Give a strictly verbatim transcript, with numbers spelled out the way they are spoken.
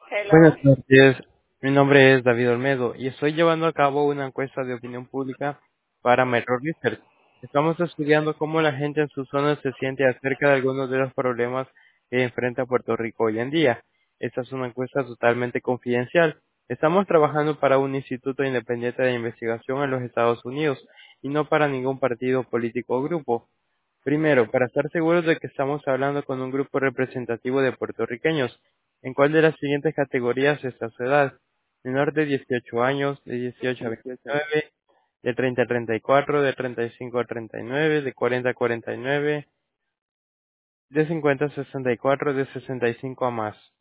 Hello. Buenas noches, mi nombre es David Olmedo y estoy llevando a cabo una encuesta de opinión pública para Metro Research. Estamos estudiando cómo la gente en su zona se siente acerca de algunos de los problemas que enfrenta Puerto Rico hoy en día. Esta es una encuesta totalmente confidencial. Estamos trabajando para un instituto independiente de investigación en los Estados Unidos y no para ningún partido político o grupo. Primero, para estar seguros de que estamos hablando con un grupo representativo de puertorriqueños, ¿en cuál de las siguientes categorías está su edad? Menor de dieciocho años, de dieciocho a veintinueve, de treinta a treinta y cuatro, de treinta y cinco a treinta y nueve, de cuarenta a cuarenta y nueve, de cincuenta a sesenta y cuatro, de sesenta y cinco a más.